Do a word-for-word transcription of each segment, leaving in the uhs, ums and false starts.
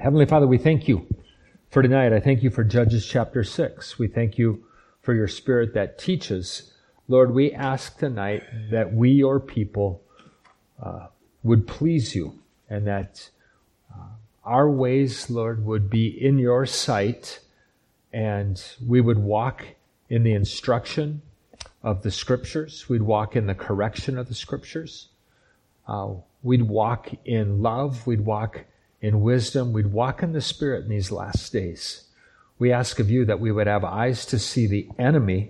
Heavenly Father, we thank you for tonight. I thank you for Judges chapter six. We thank you for your Spirit that teaches. Lord, we ask tonight that we, your people, uh, would please you, and that uh, our ways, Lord, would be in your sight, and we would walk in the instruction of the Scriptures. We'd walk in the correction of the Scriptures. Uh, we'd walk in love. We'd walk in wisdom. We'd walk in the Spirit in these last days. We ask of you that we would have eyes to see the enemy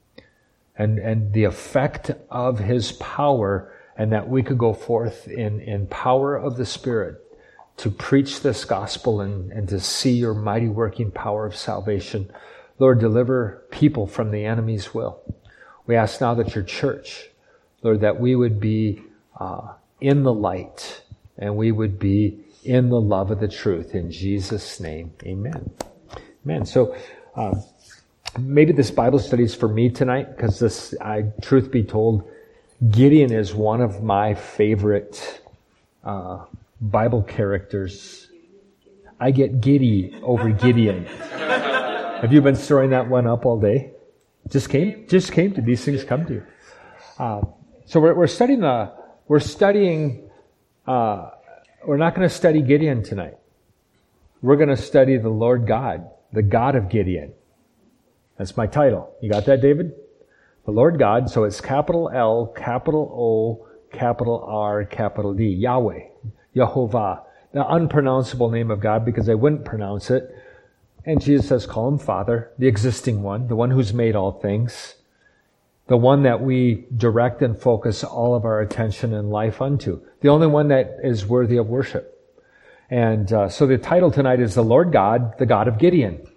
and, and the effect of his power, and that we could go forth in, in power of the Spirit to preach this gospel and, and to see your mighty working power of salvation. Lord, deliver people from the enemy's will. We ask now that your church, Lord, that we would be uh, in the light, and we would be in the love of the truth. In Jesus' name, amen. Amen. So uh, maybe this Bible study is for me tonight, because this, I, truth be told, Gideon is one of my favorite uh, Bible characters. I get giddy over Gideon. Have you been storing that one up all day? Just came, just came to these things come to you. Uh, so we're, we're studying the, we're studying. Uh, we're not going to study Gideon tonight. We're going to study the Lord God, the God of Gideon. That's my title. You got that, David? The Lord God. So it's capital L, capital O, capital R, capital D. Yahweh, Yehovah, the unpronounceable name of God, because I wouldn't pronounce it. And Jesus says, call him Father, the existing one, the one who's made all things, the one that we direct and focus all of our attention and life unto, the only one that is worthy of worship. And uh, so the title tonight is The Lord God, the God of Gideon.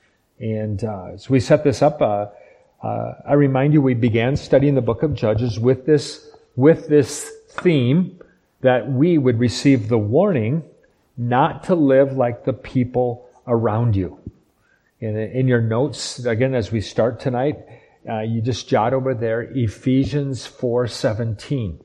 And uh, as we set this up, uh, uh, I remind you we began studying the book of Judges with this, with this theme that we would receive the warning not to live like the people around you. In, in your notes, again, as we start tonight, uh, you just jot over there Ephesians four seventeen.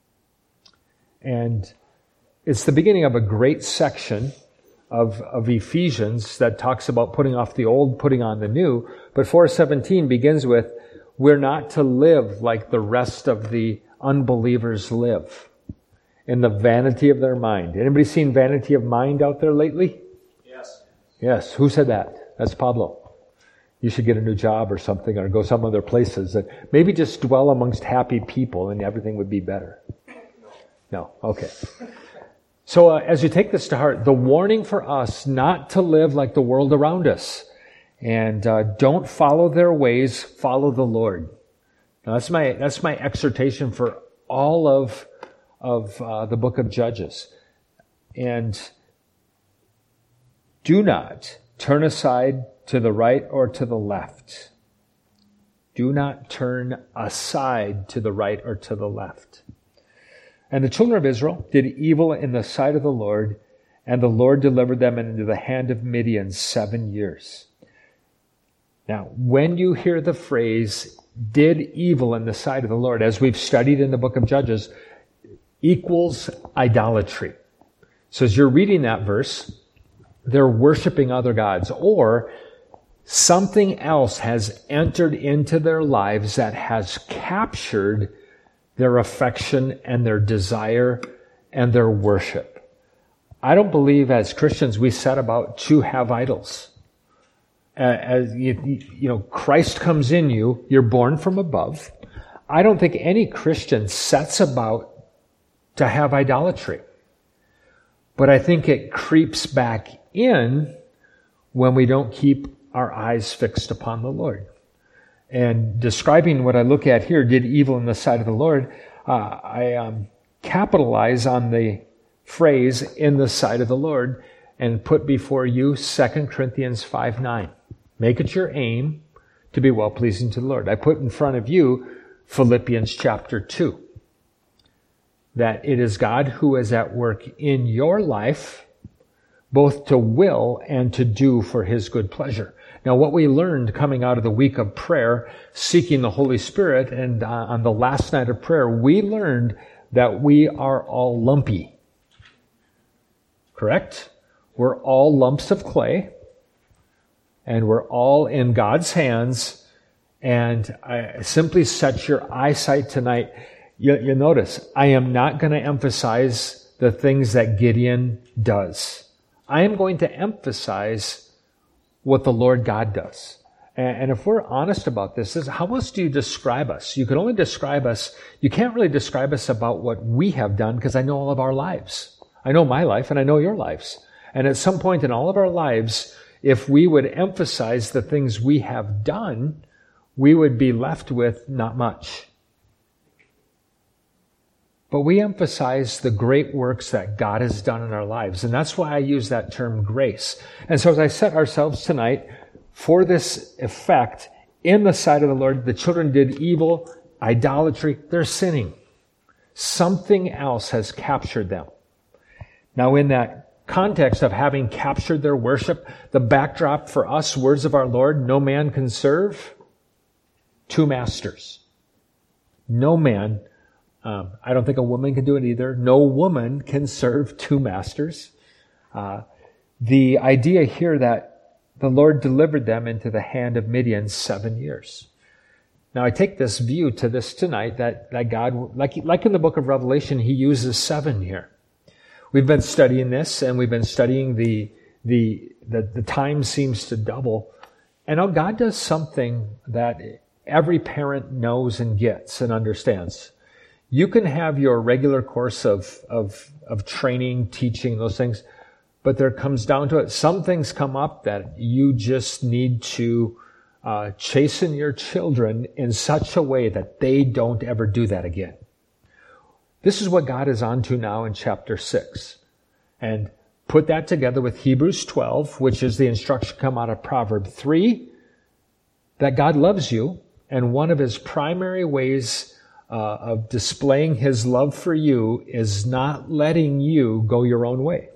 And it's the beginning of a great section of, of Ephesians that talks about putting off the old, putting on the new. But four seventeen begins with, we're not to live like the rest of the unbelievers live, in the vanity of their mind. Anybody seen Vanity of Mind out there lately? Yes. Yes. Who said that? That's Pablo. You should get a new job or something, or go some other places. And maybe just dwell amongst happy people and everything would be better. No? Okay. So uh, as you take this to heart, the warning for us not to live like the world around us. And uh, don't follow their ways, follow the Lord. Now that's my, that's my exhortation for all of, of uh, the book of Judges. And do not turn aside to the right or to the left. Do not turn aside to the right or to the left. And the children of Israel did evil in the sight of the Lord, and the Lord delivered them into the hand of Midian seven years. Now, when you hear the phrase, did evil in the sight of the Lord, as we've studied in the book of Judges, equals idolatry. So as you're reading that verse, they're worshiping other gods, or something else has entered into their lives that has captured their affection and their desire and their worship. I don't believe as Christians we set about to have idols. Uh, as you, you know, Christ comes in you, you're born from above. I don't think any Christian sets about to have idolatry. But I think it creeps back in when we don't keep our eyes fixed upon the Lord. And describing what I look at here, did evil in the sight of the Lord, uh, I um, capitalize on the phrase, in the sight of the Lord, and put before you Second Corinthians five nine. Make it your aim to be well-pleasing to the Lord. I put in front of you Philippians chapter two. That it is God who is at work in your life, both to will and to do for His good pleasure. Now, what we learned coming out of the week of prayer, seeking the Holy Spirit, and uh, on the last night of prayer, we learned that we are all lumpy. Correct? we're all lumps of clay, and we're all in God's hands. And I simply set your eyesight tonight. You, you notice, I am not going to emphasize the things that Gideon does. I am going to emphasize what the Lord God does. And, and if we're honest about this, is how else do you describe us? You can only describe us, you can't really describe us about what we have done, because I know all of our lives. I know my life and I know your lives. And at some point in all of our lives, if we would emphasize the things we have done, we would be left with not much. But we emphasize the great works that God has done in our lives. And that's why I use that term grace. And so as I set ourselves tonight for this effect in the sight of the Lord, the children did evil, idolatry, they're sinning. Something else has captured them. Now in that context of having captured their worship, the backdrop for us, words of our Lord, no man can serve two masters. No man, um, I don't think a woman can do it either. No woman can serve two masters. Uh, the idea here that the Lord delivered them into the hand of Midian seven years. Now I take this view to this tonight that, that God, like, like in the book of Revelation, He uses seven here. We've been studying this, and we've been studying the, the, the, the time seems to double. And now God does something that every parent knows and gets and understands. You can have your regular course of, of, of training, teaching, those things, but there comes down to it. Some things come up that you just need to uh, chasten your children in such a way that they don't ever do that again. This is what God is on to now in chapter six. And put that together with Hebrews twelve, which is the instruction come out of Proverbs three, that God loves you, and one of His primary ways uh, of displaying His love for you is not letting you go your own way.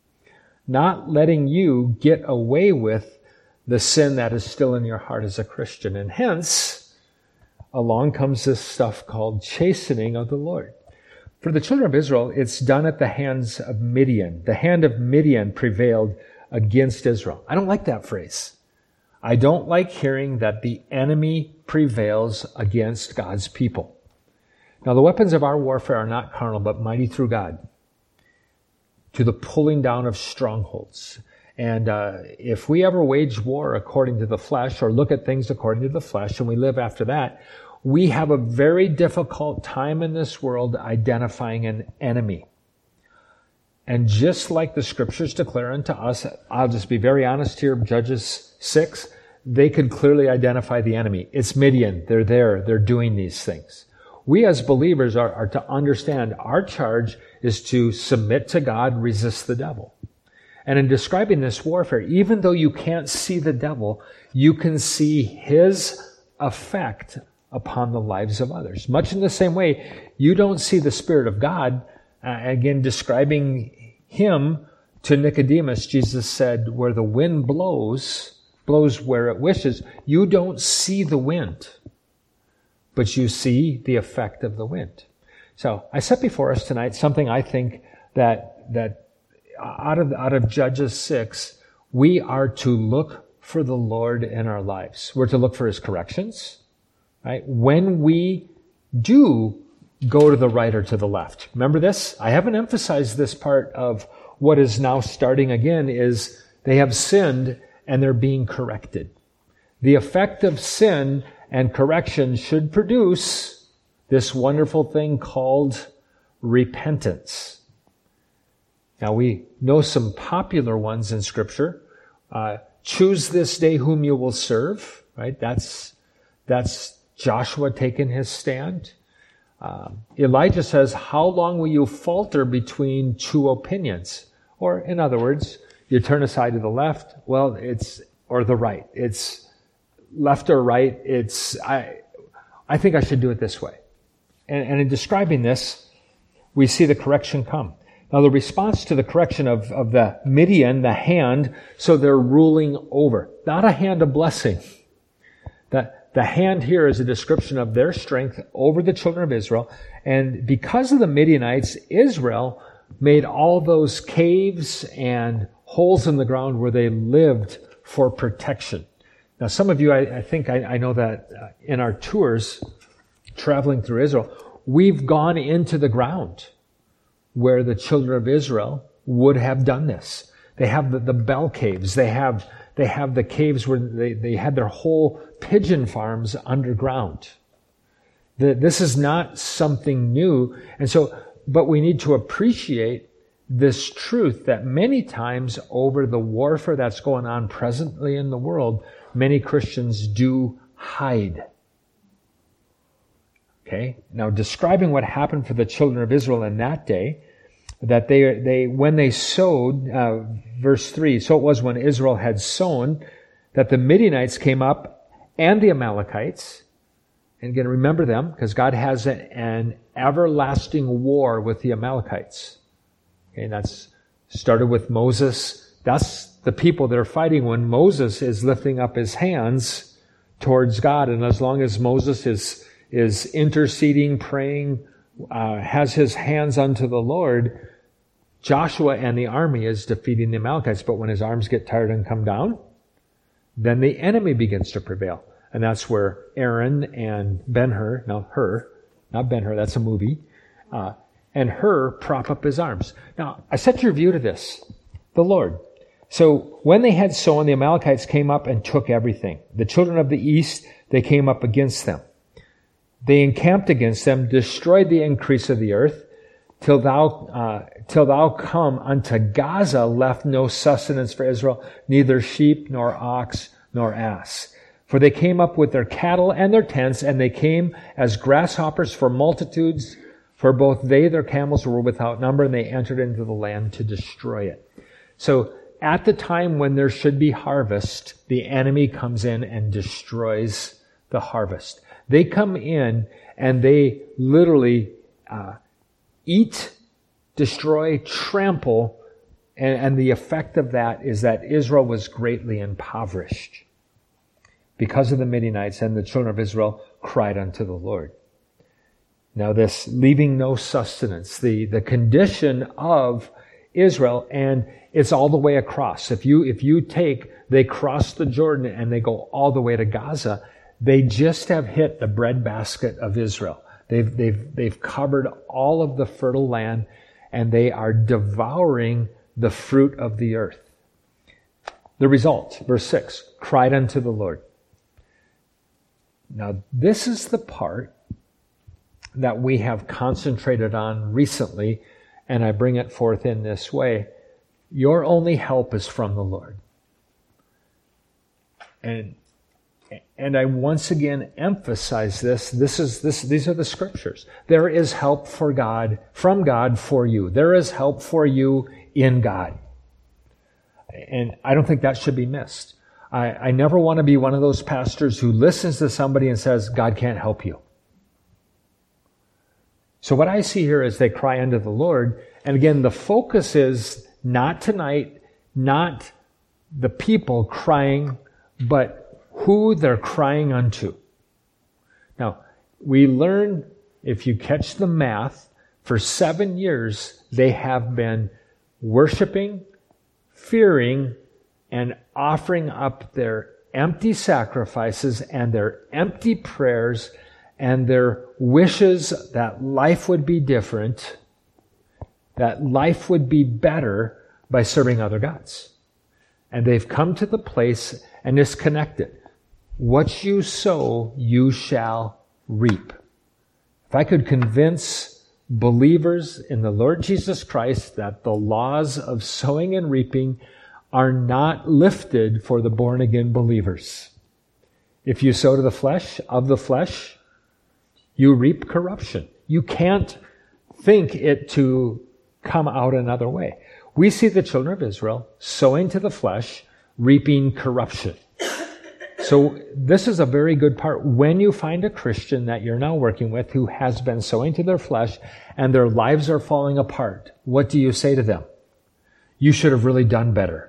Not letting you get away with the sin that is still in your heart as a Christian. And hence, along comes this stuff called chastening of the Lord. For the children of Israel, it's done at the hands of Midian. The hand of Midian prevailed against Israel. I don't like that phrase. I don't like hearing that the enemy prevails against God's people. Now, the weapons of our warfare are not carnal, but mighty through God, to the pulling down of strongholds. And uh, if we ever wage war according to the flesh, or look at things according to the flesh, and we live after that, we have a very difficult time in this world identifying an enemy. And just like the scriptures declare unto us, I'll just be very honest here, Judges six, they could clearly identify the enemy. It's Midian. They're there. They're doing these things. We as believers are, are to understand our charge is to submit to God, resist the devil. And in describing this warfare, even though you can't see the devil, you can see his effect upon the lives of others. Much in the same way, you don't see the Spirit of God. Uh, again, describing Him to Nicodemus, Jesus said, where the wind blows, blows where it wishes, you don't see the wind, but you see the effect of the wind. So I set before us tonight something I think that, that out of, out of Judges six, we are to look for the Lord in our lives. We're to look for His corrections. Right? When we do go to the right or to the left. Remember this? I haven't emphasized this part of what is now starting again is they have sinned and they're being corrected. The effect of sin and correction should produce this wonderful thing called repentance. Now we know some popular ones in Scripture. Uh, choose this day whom you will serve. Right? That's, that's Joshua taking his stand. Um, Elijah says, how long will you falter between two opinions? Or in other words, you turn aside to the left, well, it's, or the right. It's left or right. It's, I, I think I should do it this way. And, and in describing this, we see the correction come. Now the response to the correction of, of the Midian, the hand, so they're ruling over. Not a hand of blessing. That, The hand here is a description of their strength over the children of Israel. And because of the Midianites, Israel made all those caves and holes in the ground where they lived for protection. Now, some of you, I, I think I, I know that uh, in our tours, traveling through Israel, we've gone into the ground where the children of Israel would have done this. They have the, the bell caves. They have they have the caves where they, they had their whole pigeon farms underground. The, this is not something new. And so, but we need to appreciate this truth that many times over the warfare that's going on presently in the world, many Christians do hide. Okay? Now, describing what happened for the children of Israel in that day, that they, they when they sowed, uh, verse three, so it was when Israel had sown, that the Midianites came up and the Amalekites. And again, remember them, because God has an, an everlasting war with the Amalekites. Okay, and that's started with Moses. That's the people that are fighting when Moses is lifting up his hands towards God. And as long as Moses is, is interceding, praying, uh, has his hands unto the Lord, Joshua and the army is defeating the Amalekites. But when his arms get tired and come down, then the enemy begins to prevail. And that's where Aaron and Ben-Hur, now Hur, not Ben-Hur, that's a movie, uh, and Hur prop up his arms. Now, I set your view to this, the Lord. So when they had sown, the Amalekites came up and took everything. The children of the east, they came up against them. They encamped against them, destroyed the increase of the earth, till thou, uh, till thou come unto Gaza, left no sustenance for Israel, neither sheep, nor ox, nor ass. For they came up with their cattle and their tents, and they came as grasshoppers for multitudes, for both they, their camels, were without number, and they entered into the land to destroy it. So, at the time when there should be harvest, the enemy comes in and destroys the harvest. They come in and they literally uh, eat, destroy, trample, and, and the effect of that is that Israel was greatly impoverished because of the Midianites, and the children of Israel cried unto the Lord. Now this leaving no sustenance, the, the condition of Israel, and it's all the way across. If you, if you take, they cross the Jordan and they go all the way to Gaza, they just have hit the breadbasket of Israel. They've, they've, they've covered all of the fertile land, and they are devouring the fruit of the earth. The result, verse six, cried unto the Lord. Now, this is the part that we have concentrated on recently, and I bring it forth in this way. Your only help is from the Lord. And and I once again emphasize this. This is this these are the scriptures. There is help for God, from God for you. There is help for you in God. And I don't think that should be missed. I, I never want to be one of those pastors who listens to somebody and says, God can't help you. So what I see here is they cry unto the Lord. And again, the focus is not tonight, not the people crying, but who they're crying unto. Now, we learn, if you catch the math, for seven years they have been worshiping, fearing, and offering up their empty sacrifices and their empty prayers and their wishes that life would be different, that life would be better by serving other gods. And they've come to the place and disconnected. What you sow, you shall reap. If I could convince believers in the Lord Jesus Christ that the laws of sowing and reaping are not lifted for the born-again believers. If you sow to the flesh, of the flesh, you reap corruption. You can't think it to come out another way. We see the children of Israel sowing to the flesh, reaping corruption. So this is a very good part. When you find a Christian that you're now working with who has been sowing to their flesh and their lives are falling apart, what do you say to them? You should have really done better.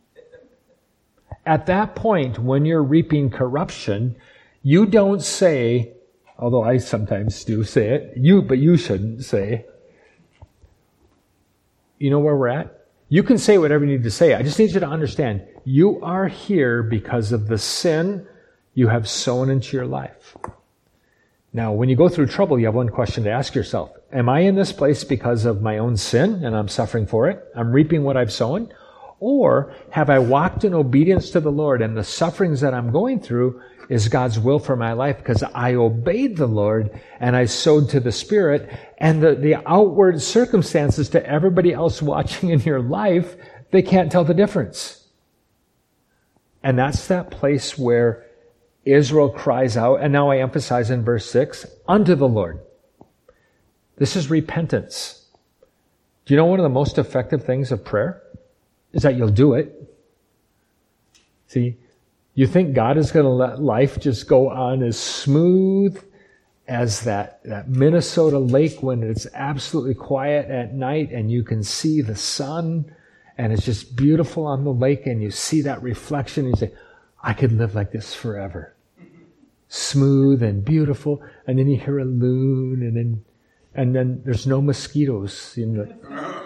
At that point, when you're reaping corruption, you don't say, although I sometimes do say it, you, but you shouldn't say, you know where we're at? You can say whatever you need to say. I just need you to understand, you are here because of the sin you have sown into your life. Now, when you go through trouble, you have one question to ask yourself. Am I in this place because of my own sin and I'm suffering for it? I'm reaping what I've sown? Or have I walked in obedience to the Lord and the sufferings that I'm going through is God's will for my life because I obeyed the Lord and I sowed to the Spirit, and the, the outward circumstances to everybody else watching in your life, they can't tell the difference. And that's that place where Israel cries out, and now I emphasize in verse six, unto the Lord. This is repentance. Do you know one of the most effective things of prayer? Is that you'll do it. See, you think God is going to let life just go on as smooth as that, that Minnesota lake when it's absolutely quiet at night and you can see the sun and it's just beautiful on the lake and you see that reflection and you say, I could live like this forever. Smooth and beautiful. And then you hear a loon and then, and then there's no mosquitoes. You know.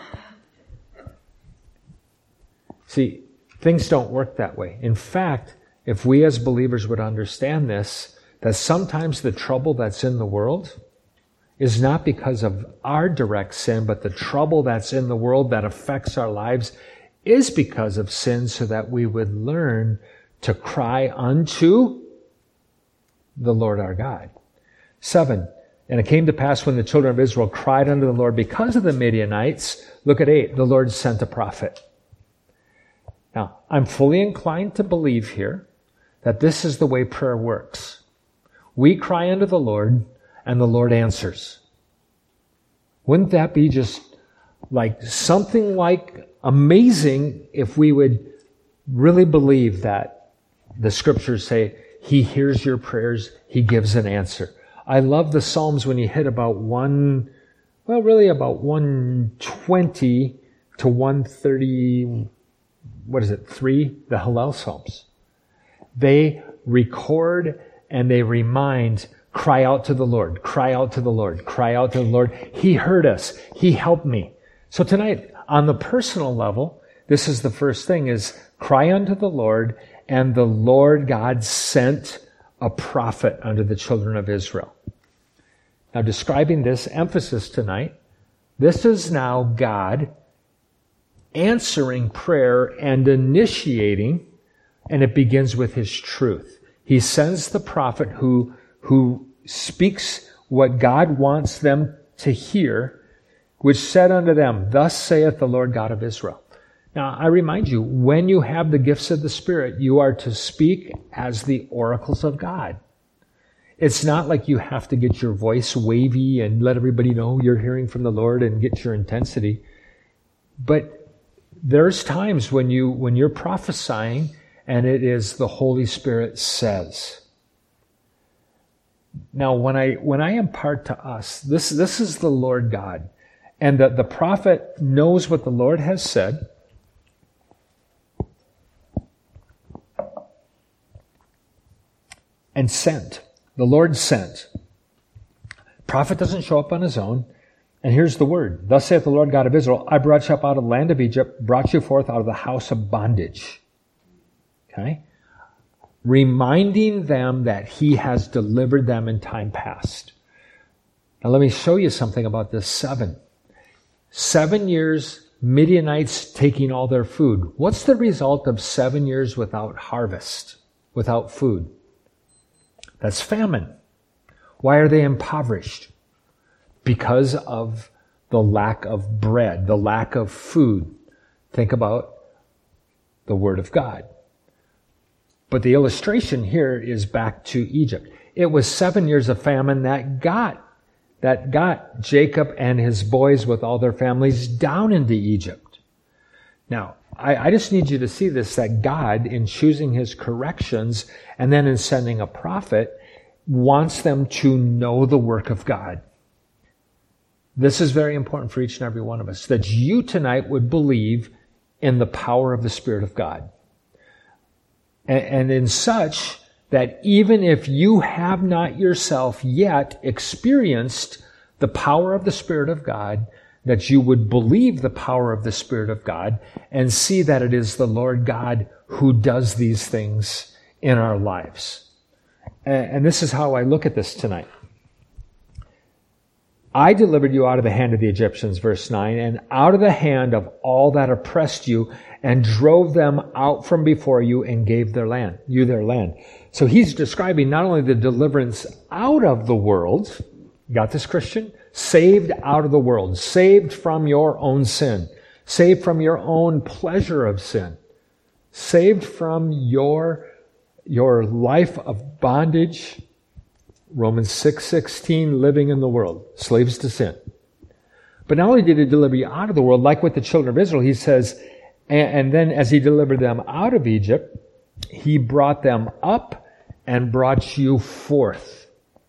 See, things don't work that way. In fact, if we as believers would understand this, that sometimes the trouble that's in the world is not because of our direct sin, but the trouble that's in the world that affects our lives is because of sin, so that we would learn to cry unto the Lord our God. Seven, and it came to pass when the children of Israel cried unto the Lord because of the Midianites, look at eight, the Lord sent a prophet. Now, I'm fully inclined to believe here that this is the way prayer works. We cry unto the Lord, and the Lord answers. Wouldn't that be just like something like amazing if we would really believe that the scriptures say He hears your prayers, He gives an answer. I love the Psalms when you hit about one, well, really about one twenty to one thirty, what is it, three? The Hallel Psalms. They record and they remind, cry out to the Lord, cry out to the Lord, cry out to the Lord. He heard us. He helped me. So tonight, on the personal level, this is the first thing, is cry unto the Lord, and the Lord God sent a prophet unto the children of Israel. Now, describing this emphasis tonight, this is now God answering prayer and initiating, and it begins with His truth. He sends the prophet who, who speaks what God wants them to hear, which said unto them, thus saith the Lord God of Israel. Now, I remind you, when you have the gifts of the Spirit, you are to speak as the oracles of God. It's not like you have to get your voice wavy and let everybody know you're hearing from the Lord and get your intensity. But there's times when you, when you're prophesying and it is the Holy Spirit says. Now, when I, when I impart to us, this, this is the Lord God. And the, the prophet knows what the Lord has said. And sent. The Lord sent. Prophet doesn't show up on his own. And here's the word. Thus saith the Lord God of Israel, I brought you up out of the land of Egypt, brought you forth out of the house of bondage. Okay? Reminding them that He has delivered them in time past. Now let me show you something about this seven. Seven years, Midianites taking all their food. What's the result of seven years without harvest, without food? That's famine. Why are they impoverished? Because of the lack of bread, the lack of food. Think about the Word of God. But the illustration here is back to Egypt. It was seven years of famine that got, that got Jacob and his boys with all their families down into Egypt. Now, I, I just need you to see this, that God, in choosing His corrections and then in sending a prophet, wants them to know the work of God. This is very important for each and every one of us, that you tonight would believe in the power of the Spirit of God. And, and in such that even if you have not yourself yet experienced the power of the Spirit of God, that you would believe the power of the Spirit of God and see that it is the Lord God who does these things in our lives. And this is how I look at this tonight. I delivered you out of the hand of the Egyptians, verse nine, and out of the hand of all that oppressed you, and drove them out from before you and gave their land, you their land. So he's describing not only the deliverance out of the world, you got this, Christian? Saved out of the world, saved from your own sin, saved from your own pleasure of sin, saved from your, your life of bondage. Romans six sixteen, living in the world, slaves to sin. But not only did he deliver you out of the world, like with the children of Israel, he says, and, and then as he delivered them out of Egypt, he brought them up and brought you forth.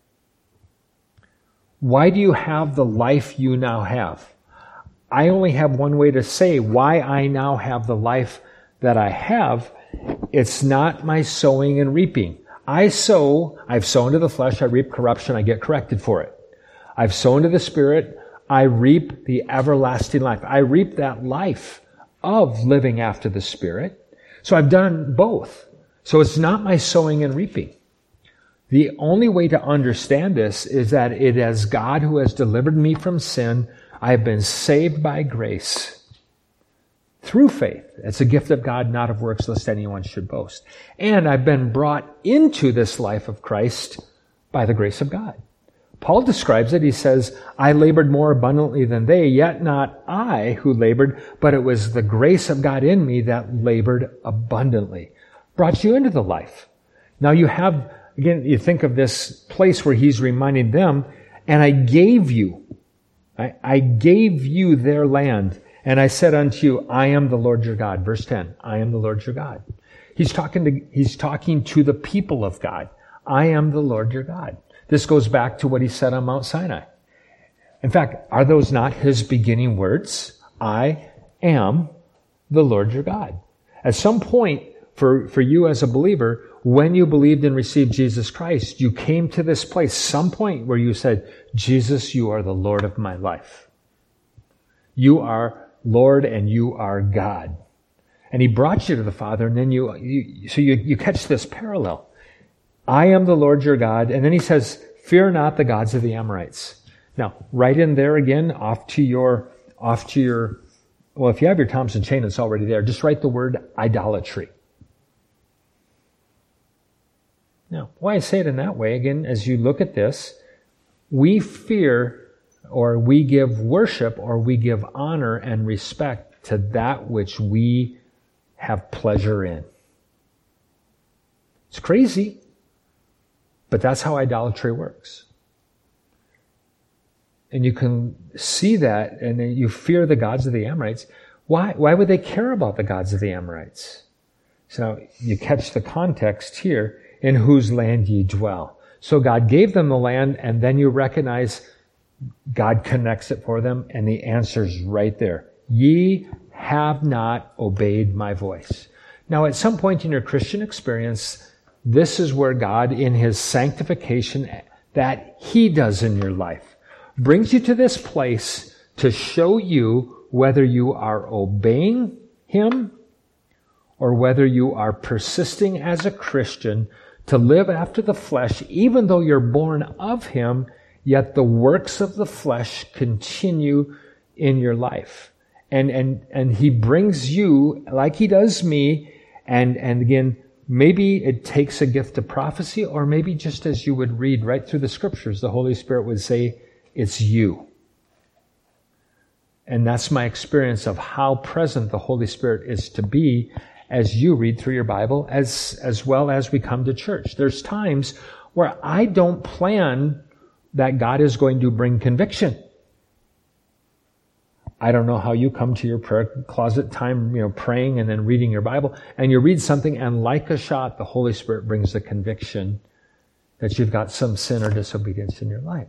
Why do you have the life you now have? I only have one way to say why I now have the life that I have. It's not my sowing and reaping. I sow, I've sown to the flesh, I reap corruption, I get corrected for it. I've sown to the Spirit, I reap the everlasting life. I reap that life of living after the Spirit. So I've done both. So it's not my sowing and reaping. The only way to understand this is that it is God who has delivered me from sin. I have been saved by grace. Through faith. It's a gift of God, not of works, lest anyone should boast. And I've been brought into this life of Christ by the grace of God. Paul describes it. He says, I labored more abundantly than they, yet not I who labored, but it was the grace of God in me that labored abundantly. Brought you into the life. Now you have, again, you think of this place where he's reminding them, and I gave you, I, I gave you their land. And I said unto you, I am the Lord your God. Verse ten, I am the Lord your God. He's talking to, he's talking to the people of God. I am the Lord your God. This goes back to what he said on Mount Sinai. In fact, are those not his beginning words? I am the Lord your God. At some point, for, for you as a believer, when you believed and received Jesus Christ, you came to this place, some point where you said, Jesus, you are the Lord of my life. You are Lord, and you are God. And he brought you to the Father, and then you, you so you, you catch this parallel. I am the Lord your God, and then he says, fear not the gods of the Amorites. Now, right in there again, off to your, off to your, well, if you have your Thompson chain, it's already there. Just write the word idolatry. Now, why I say it in that way, again, as you look at this, we fear or we give worship, or we give honor and respect to that which we have pleasure in. It's crazy, but that's how idolatry works. And you can see that, and you fear the gods of the Amorites. Why? Why would they care about the gods of the Amorites? So you catch the context here, in whose land ye dwell. So God gave them the land, and then you recognize God connects it for them, and the answer's right there. Ye have not obeyed my voice. Now, at some point in your Christian experience, this is where God, in his sanctification that he does in your life, brings you to this place to show you whether you are obeying him or whether you are persisting as a Christian to live after the flesh, even though you're born of him, yet the works of the flesh continue in your life. And, and, and he brings you, like he does me, and, and again, maybe it takes a gift of prophecy, or maybe just as you would read right through the scriptures, the Holy Spirit would say, it's you. And that's my experience of how present the Holy Spirit is to be as you read through your Bible, as, as well as we come to church. There's times where I don't plan that God is going to bring conviction. I don't know how you come to your prayer closet time, you know, praying and then reading your Bible, and you read something, and like a shot, the Holy Spirit brings the conviction that you've got some sin or disobedience in your life.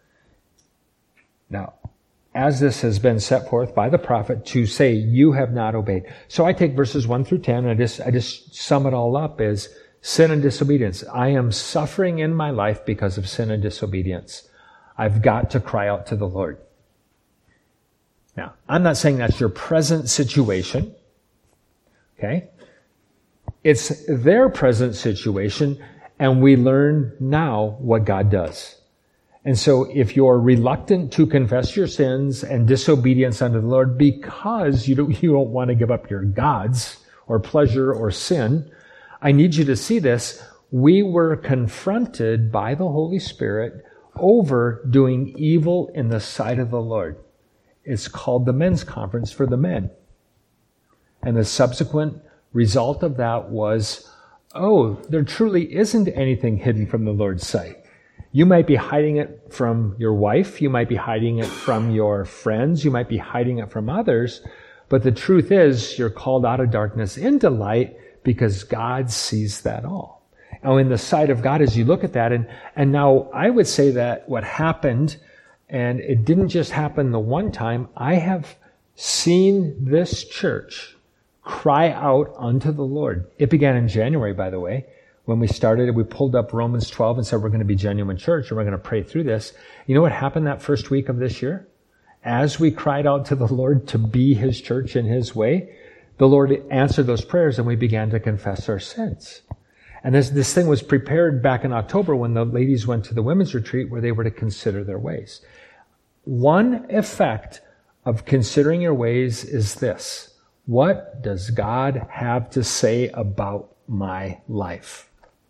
Now, as this has been set forth by the prophet to say, you have not obeyed. So I take verses one through ten, and I just, I just sum it all up as sin and disobedience. I am suffering in my life because of sin and disobedience. I've got to cry out to the Lord. Now, I'm not saying that's your present situation, okay? It's their present situation, and we learn now what God does. And so if you're reluctant to confess your sins and disobedience unto the Lord because you don't, you don't want to give up your gods or pleasure or sin, I need you to see this. We were confronted by the Holy Spirit over doing evil in the sight of the Lord. It's called the men's conference for the men. And the subsequent result of that was, oh, there truly isn't anything hidden from the Lord's sight. You might be hiding it from your wife. You might be hiding it from your friends. You might be hiding it from others. But the truth is, you're called out of darkness into light because God sees that all. Now, in the sight of God, as you look at that, and, and now I would say that what happened, and it didn't just happen the one time, I have seen this church cry out unto the Lord. It began in January, by the way. When we started, we pulled up Romans twelve and said we're going to be genuine church and we're going to pray through this. You know what happened that first week of this year? As we cried out to the Lord to be His church in His way, the Lord answered those prayers and we began to confess our sins. And this, this thing was prepared back in October when the ladies went to the women's retreat where they were to consider their ways. One effect of considering your ways is this. What does God have to say about my life?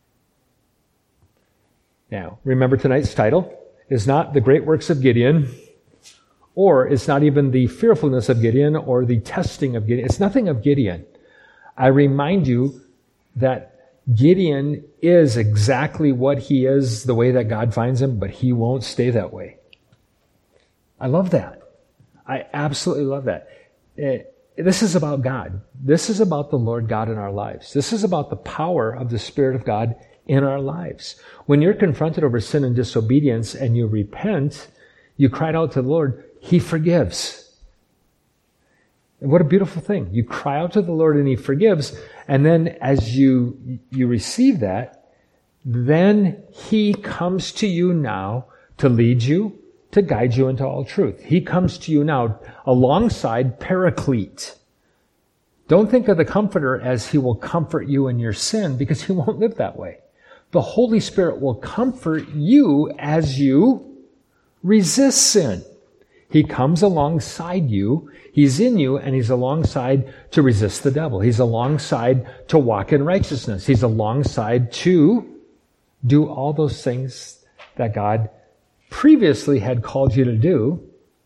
Now, remember tonight's title is not the great works of Gideon, or it's not even the fearfulness of Gideon or the testing of Gideon. It's nothing of Gideon. I remind you that Gideon is exactly what he is, the way that God finds him, but he won't stay that way. I love that. I absolutely love that. It, this is about God. This is about the Lord God in our lives. This is about the power of the Spirit of God in our lives. When you're confronted over sin and disobedience and you repent, you cried out to the Lord, He forgives. And what a beautiful thing. You cry out to the Lord and He forgives, and then as you, you receive that, then He comes to you now to lead you, to guide you into all truth. He comes to you now alongside Paraclete. Don't think of the Comforter as He will comfort you in your sin, because He won't live that way. The Holy Spirit will comfort you as you resist sin. He comes alongside you. He's in you, and He's alongside to resist the devil. He's alongside to walk in righteousness. He's alongside to do all those things that God previously had called you to do.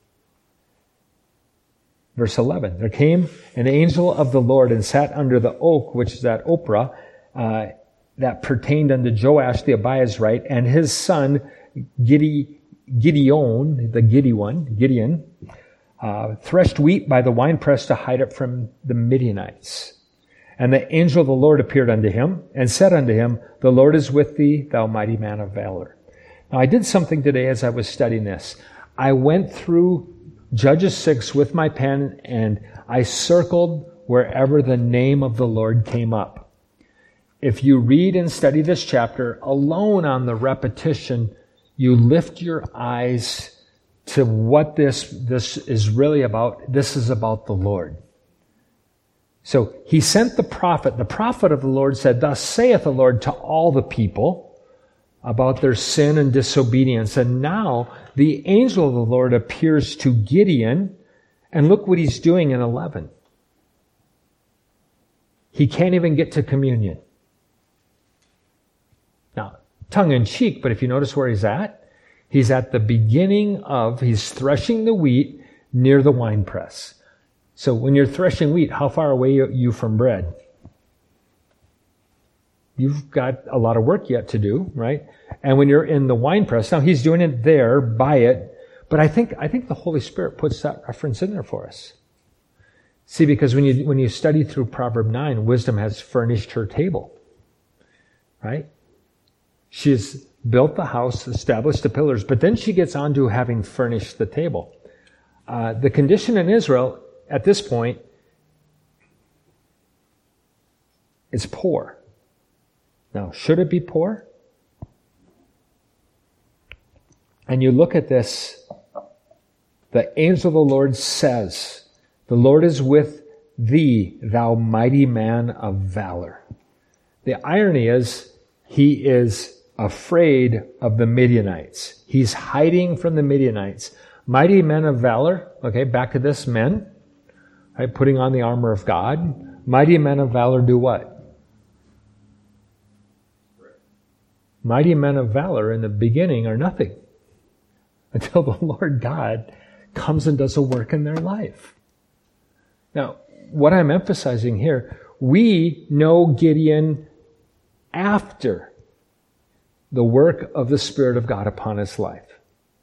Verse eleven, there came an angel of the Lord and sat under the oak, which is at Ophrah, uh, that pertained unto Joash the Abiezrite, and his son Gide- Gideon, the Giddy one, Gideon, uh, threshed wheat by the winepress to hide it from the Midianites. And the angel of the Lord appeared unto him and said unto him, The Lord is with thee, thou mighty man of valor. Now, I did something today as I was studying this. I went through Judges six with my pen and I circled wherever the name of the Lord came up. If you read and study this chapter alone on the repetition, you lift your eyes to what this, this is really about. This is about the Lord. So He sent the prophet. The prophet of the Lord said, Thus saith the Lord to all the people about their sin and disobedience. And now the angel of the Lord appears to Gideon, and look what he's doing in eleven. He can't even get to communion. Now, tongue in cheek, but if you notice where he's at, he's at the beginning of, he's threshing the wheat near the winepress. So when you're threshing wheat, how far away are you from bread? You've got a lot of work yet to do, right? And when you're in the winepress, now he's doing it there, by it, but I think I think the Holy Spirit puts that reference in there for us. See, because when you when you study through Proverb nine, wisdom has furnished her table, right? She has built the house, established the pillars, but then she gets on to having furnished the table. Uh, the condition in Israel at this point is poor. Now, should it be poor? And you look at this The angel of the Lord says, the Lord is with thee, thou mighty man of valor. The irony is, he is afraid of the Midianites. He's hiding from the Midianites. Mighty men of valor, okay, back to this, men, right, putting on the armor of God. Mighty men of valor do what? Mighty men of valor in the beginning are nothing until the Lord God comes and does a work in their life. Now, what I'm emphasizing here, we know Gideon after the work of the Spirit of God upon his life.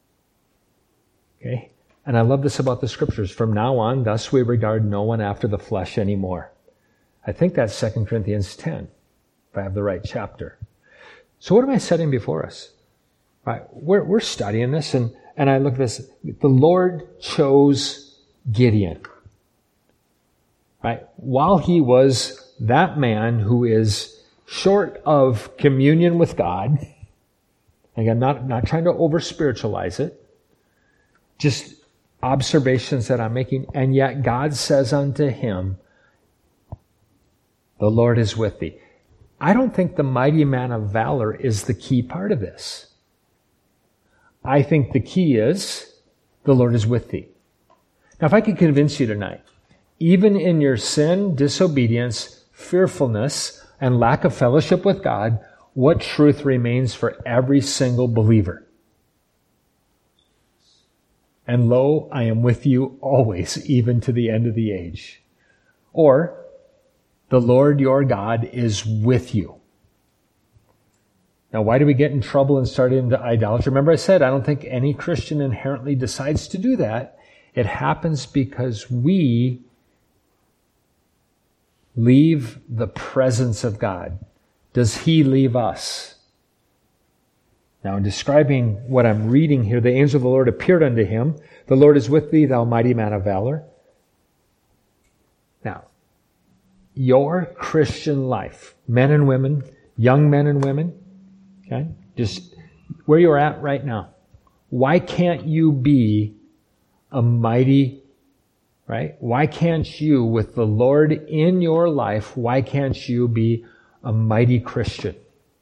Okay? And I love this about the Scriptures. From now on, thus we regard no one after the flesh anymore. I think that's Second Corinthians ten, if I have the right chapter. So what am I setting before us? Right, we're, we're studying this, and, and I look at this. The Lord chose Gideon. Right? While he was that man who is short of communion with God, again, not, not trying to over-spiritualize it, just observations that I'm making, and yet God says unto him, the Lord is with thee. I don't think the mighty man of valor is the key part of this. I think the key is, the Lord is with thee. Now, if I could convince you tonight, even in your sin, disobedience, fearfulness, and lack of fellowship with God, what truth remains for every single believer? And lo, I am with you always, even to the end of the age. Or, the Lord your God is with you. Now, why do we get in trouble and start into idolatry? Remember I said, I don't think any Christian inherently decides to do that. It happens because we leave the presence of God. Does he leave us? Now, in describing what I'm reading here, the angel of the Lord appeared unto him. The Lord is with thee, thou mighty man of valor. Now, your Christian life, men and women, young men and women, okay, just where you're at right now, why can't you be a mighty, right? Why can't you, with the Lord in your life, why can't you be a mighty Christian?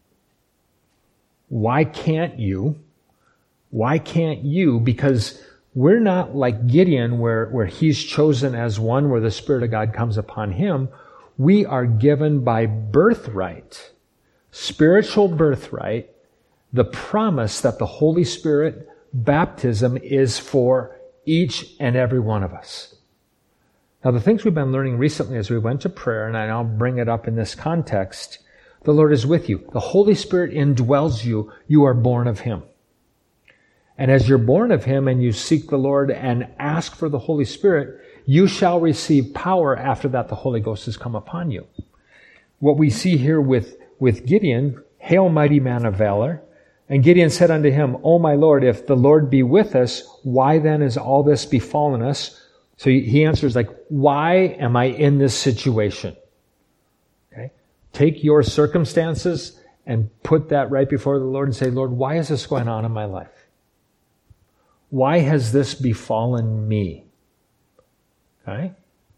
Why can't you? Why can't you? Because we're not like Gideon where, where he's chosen as one where the Spirit of God comes upon him. We are given by birthright, spiritual birthright, the promise that the Holy Spirit baptism is for each and every one of us. Now, the things we've been learning recently as we went to prayer, and I'll bring it up in this context, the Lord is with you. The Holy Spirit indwells you. You are born of him. And as you're born of him and you seek the Lord and ask for the Holy Spirit, you shall receive power after that the Holy Ghost has come upon you. What we see here with, with Gideon, hail mighty man of valor. And Gideon said unto him, O my Lord, if the Lord be with us, why then is all this befallen us? So he, he answers like, why am I in this situation? Okay. Take your circumstances and put that right before the Lord and say, Lord, why is this going on in my life? Why has this befallen me? Okay?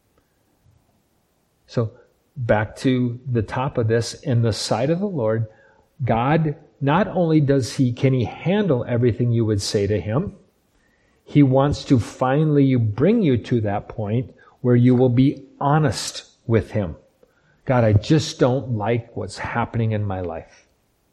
So, back to the top of this, in the sight of the Lord, God, not only does he, can he handle everything you would say to him, he wants to finally bring you to that point where you will be honest with him. God, I just don't like what's happening in my life.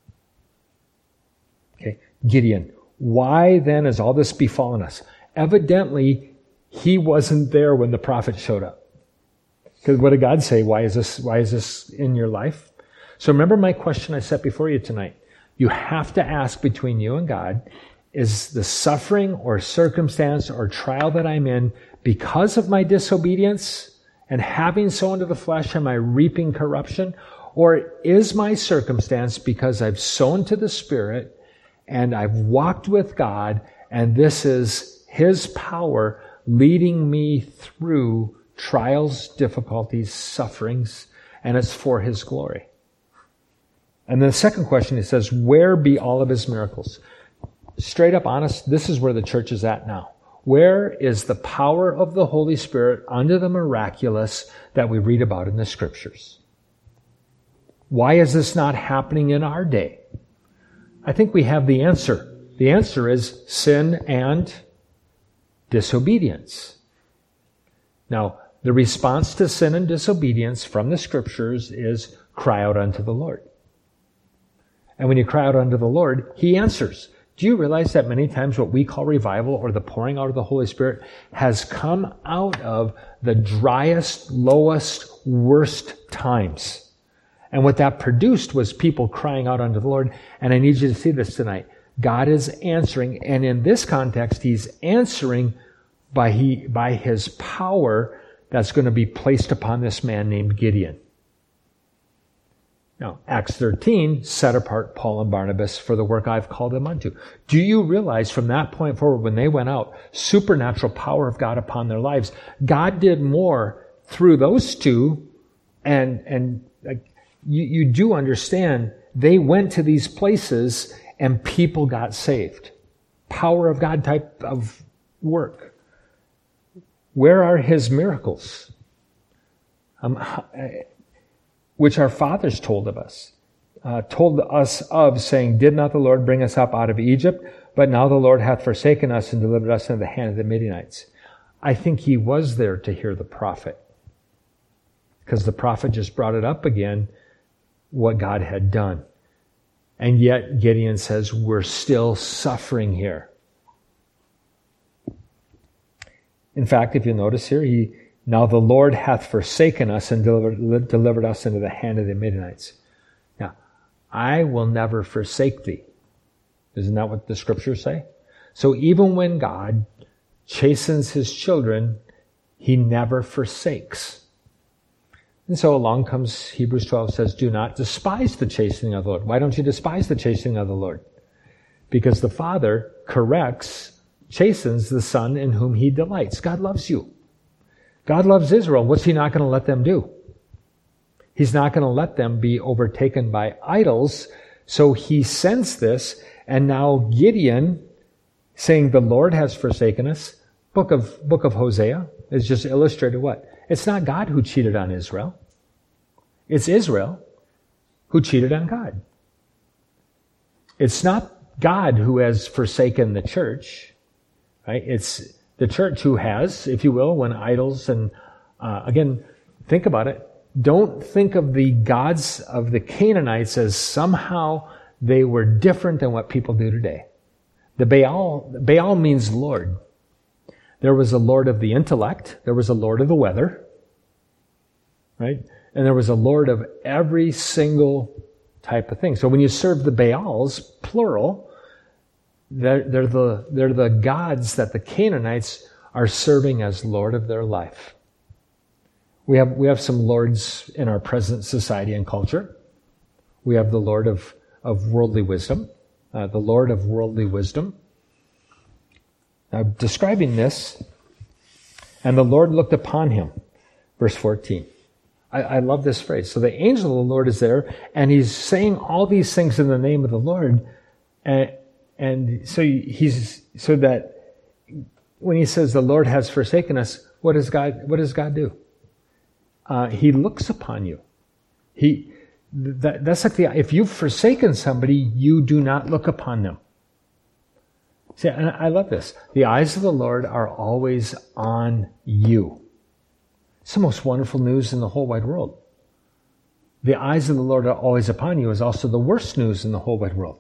Okay, Gideon, why then has all this befallen us? Evidently, he wasn't there when the prophet showed up. Because what did God say? Why is this, why is this in your life? So remember my question I set before you tonight. You have to ask between you and God, is the suffering or circumstance or trial that I'm in because of my disobedience and having sown to the flesh, am I reaping corruption? Or is my circumstance because I've sown to the Spirit and I've walked with God and this is his power leading me through trials, difficulties, sufferings, and it's for his glory. And then the second question, he says, where be all of his miracles? Straight up honest, this is where the church is at now. Where is the power of the Holy Spirit under the miraculous that we read about in the Scriptures? Why is this not happening in our day? I think we have the answer. The answer is sin and disobedience. Now, the response to sin and disobedience from the Scriptures is cry out unto the Lord. And when you cry out unto the Lord, He answers. Do you realize that many times what we call revival or the pouring out of the Holy Spirit has come out of the driest, lowest, worst times? And what that produced was people crying out unto the Lord. And I need you to see this tonight. God is answering, and in this context, He's answering by, he, by His power that's going to be placed upon this man named Gideon. Now, Acts thirteen set apart Paul and Barnabas for the work I've called them unto. Do you realize from that point forward, when they went out, supernatural power of God upon their lives, God did more through those two, and and like, you, you do understand, they went to these places and people got saved. Power of God type of work. Where are His miracles? Um, which our fathers told of us, uh, told us of, saying, did not the Lord bring us up out of Egypt? But now the Lord hath forsaken us and delivered us into the hand of the Midianites. I think he was there to hear the prophet, because the prophet just brought it up again, what God had done. And yet Gideon says, we're still suffering here. In fact, if you notice here, he now the Lord hath forsaken us and delivered, delivered us into the hand of the Midianites. Now, I will never forsake thee. Isn't that what the Scriptures say? So even when God chastens His children, He never forsakes. And so along comes Hebrews twelve, says, do not despise the chastening of the Lord. Why don't you despise the chastening of the Lord? Because the Father corrects, chastens the Son in whom He delights. God loves you. God loves Israel. What's He not going to let them do? He's not going to let them be overtaken by idols. So He sends this, and now Gideon, saying the Lord has forsaken us, book of, book of Hosea, is just illustrated what? It's not God who cheated on Israel. It's Israel who cheated on God. It's not God who has forsaken the church, right? It's the church who has, if you will, when idols and, uh, again, think about it. Don't think of the gods of the Canaanites as somehow they were different than what people do today. The Baal, Baal means Lord. There was a Lord of the intellect. There was a Lord of the weather. Right? And there was a Lord of every single type of thing. So when you serve the Baals, plural, they're, they're the, they're the gods that the Canaanites are serving as Lord of their life. We have, we have some lords in our present society and culture. We have the Lord of, of worldly wisdom, uh, the Lord of worldly wisdom. Now, describing this, and the Lord looked upon him, verse fourteen. I, I love this phrase. So the angel of the Lord is there, and he's saying all these things in the name of the Lord, and, and so he's so that when he says the Lord has forsaken us, what does God? What does God do? Uh, he looks upon you. He that, that's like the if you've forsaken somebody, you do not look upon them. See, and I love this. The eyes of the Lord are always on you. It's the most wonderful news in the whole wide world. The eyes of the Lord are always upon you is also the worst news in the whole wide world.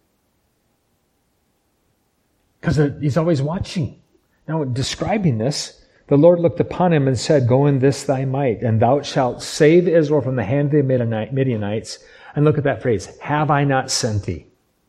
Because He's always watching. Now, describing this, the Lord looked upon him and said, go in this thy might, and thou shalt save Israel from the hand of the Midianites. And look at that phrase, have I not sent thee?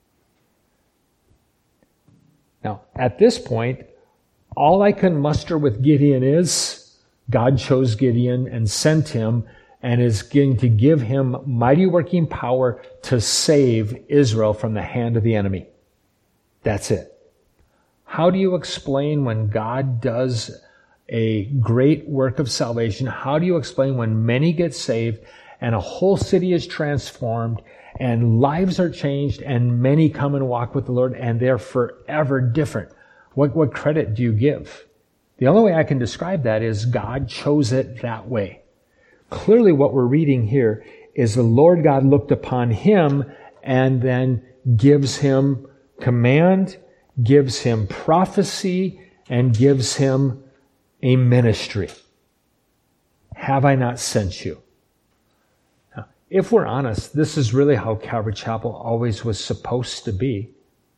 Now, at this point, all I can muster with Gideon is God chose Gideon and sent him and is going to give him mighty working power to save Israel from the hand of the enemy. That's it. How do you explain when God does a great work of salvation? How do you explain when many get saved and a whole city is transformed and lives are changed and many come and walk with the Lord and they're forever different? What, what credit do you give? The only way I can describe that is God chose it that way. Clearly what we're reading here is the Lord God looked upon him and then gives him command, gives him prophecy, and gives him a ministry. Have I not sent you? Now, if we're honest, this is really how Calvary Chapel always was supposed to be.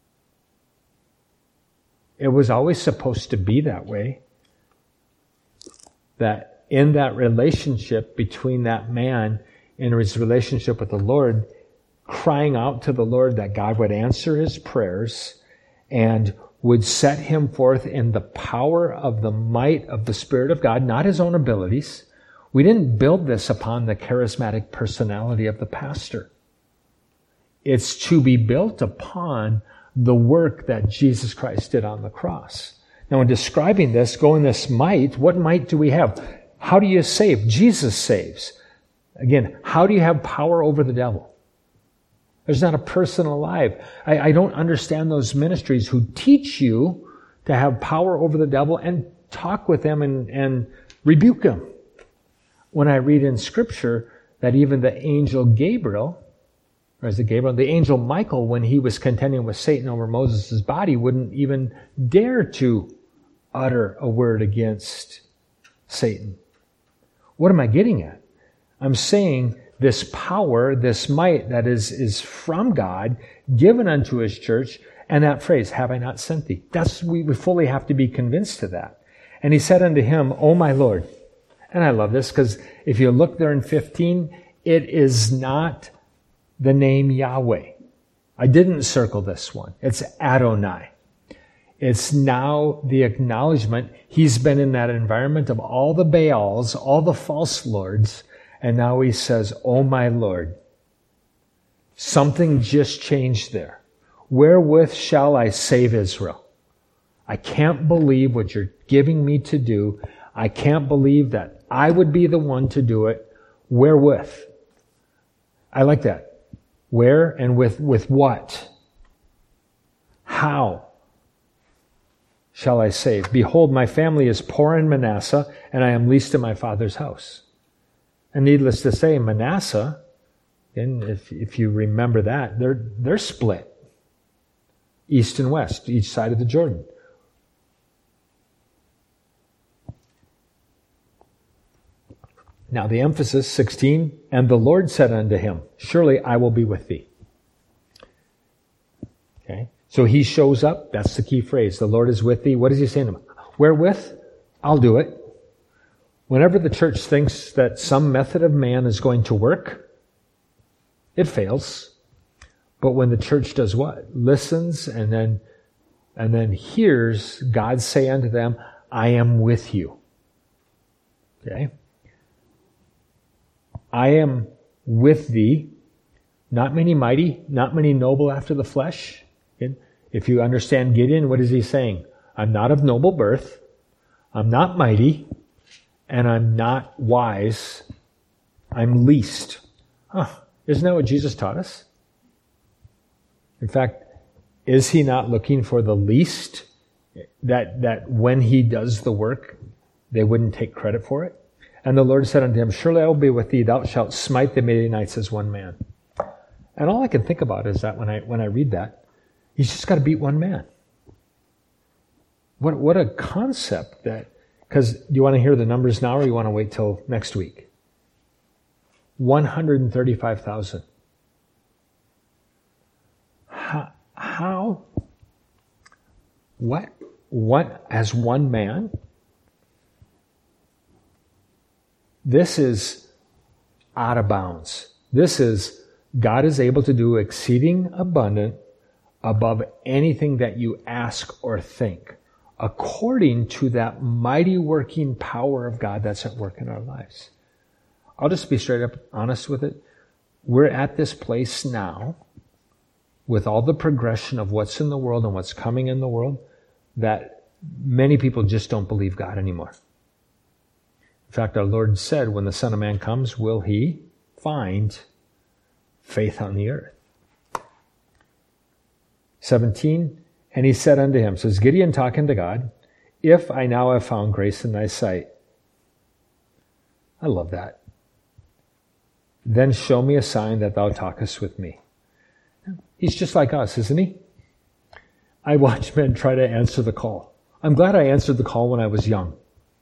It was always supposed to be that way. That in that relationship between that man and his relationship with the Lord, crying out to the Lord that God would answer his prayers and would set him forth in the power of the might of the Spirit of God, not his own abilities. We didn't build this upon the charismatic personality of the pastor. It's to be built upon the work that Jesus Christ did on the cross. Now, in describing this, going this might, what might do we have? How do you save? Jesus saves. Again, how do you have power over the devil? There's not a person alive. I, I don't understand those ministries who teach you to have power over the devil and talk with them and, and rebuke him. When I read in Scripture that even the angel Gabriel, or is it Gabriel? The angel Michael, when he was contending with Satan over Moses' body, wouldn't even dare to utter a word against Satan. What am I getting at? I'm saying this power, this might that is, is from God, given unto his church, and that phrase, have I not sent thee? That's, we, we fully have to be convinced of that. And he said unto him, O my Lord. And I love this because if you look there in fifteen, it is not the name Yahweh. I didn't circle this one. It's Adonai. It's now the acknowledgement he's been in that environment of all the Baals, all the false lords, and now he says, O my Lord. Something just changed there. Wherewith shall I save Israel? I can't believe what you're giving me to do. I can't believe that I would be the one to do it. Wherewith? I like that. Where and with, with what? How shall I save? Behold, my family is poor in Manasseh, and I am least in my father's house. And needless to say, Manasseh, and if, if you remember that, they're, they're split. East and west, each side of the Jordan. Now the emphasis, sixteen, and the Lord said unto him, surely I will be with thee. Okay, so he shows up, that's the key phrase, the Lord is with thee. What is he saying to him? Wherewith? I'll do it. Whenever the church thinks that some method of man is going to work, it fails. But when the church does what? Listens and then, and then hears God say unto them, I am with you. Okay? I am with thee. Not many mighty, not many noble after the flesh. If you understand Gideon, what is he saying? I'm not of noble birth. I'm not mighty. And I'm not wise. I'm least. Huh. Isn't that what Jesus taught us? In fact, is he not looking for the least? That, that when he does the work, they wouldn't take credit for it? And the Lord said unto him, surely I will be with thee. Thou shalt smite the Midianites as one man. And all I can think about is that when I when I read that, he's just got to beat one man. What what a concept that, because do you want to hear the numbers now or you want to wait till next week? one hundred thirty-five thousand. How, how? What? What? As one man? This is out of bounds. This is, God is able to do exceeding abundant above anything that you ask or think, according to that mighty working power of God that's at work in our lives. I'll just be straight up honest with it. We're at this place now, with all the progression of what's in the world and what's coming in the world, that many people just don't believe God anymore. In fact, our Lord said, when the Son of Man comes, will he find faith on the earth? seventeen, And he said unto him, so it's Gideon talking to God, if I now have found grace in thy sight. I love that. Then show me a sign that thou talkest with me. He's just like us, isn't he? I watch men try to answer the call. I'm glad I answered the call when I was young.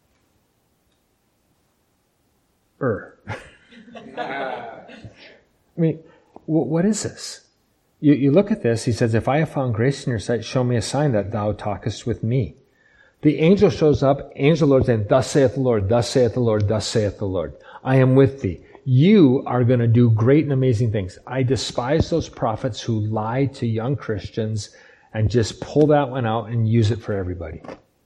Er. I mean, what is this? You, you look at this, he says, if I have found grace in your sight, show me a sign that thou talkest with me. The angel shows up, angel of the Lord saying, thus saith the Lord, thus saith the Lord, thus saith the Lord. I am with thee. You are going to do great and amazing things. I despise those prophets who lie to young Christians and just pull that one out and use it for everybody.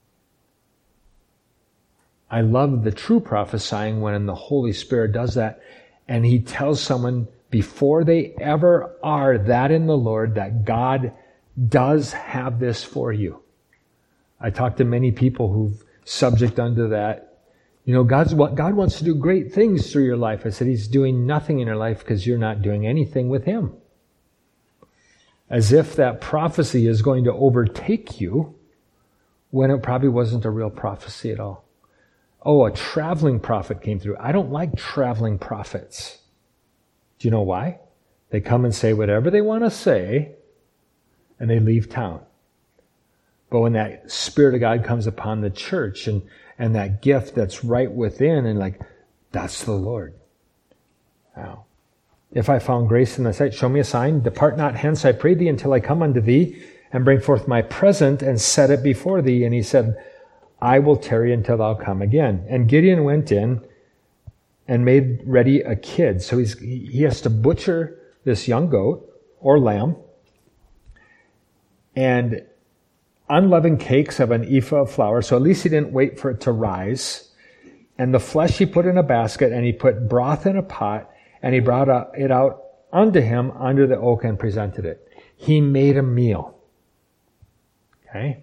I love the true prophesying when the Holy Spirit does that and he tells someone before they ever are that in the Lord that God does have this for you. I talk to many people who've subject unto that. You know, God's what God wants to do great things through your life. I said he's doing nothing in your life because you're not doing anything with him. As if that prophecy is going to overtake you when it probably wasn't a real prophecy at all. Oh, a traveling prophet came through. I don't like traveling prophets. Do you know why? They come and say whatever they want to say, and they leave town. But when that Spirit of God comes upon the church and, and that gift that's right within, and like, that's the Lord. Wow. If I found grace in thy sight, show me a sign. Depart not hence, I pray thee, until I come unto thee, and bring forth my present, and set it before thee. And he said, I will tarry until thou come again. And Gideon went in and made ready a kid. So he's, he has to butcher this young goat or lamb and unleavened cakes of an ephah of flour. So at least he didn't wait for it to rise. And the flesh he put in a basket, and he put broth in a pot, and he brought it out unto him under the oak and presented it. He made a meal. Okay?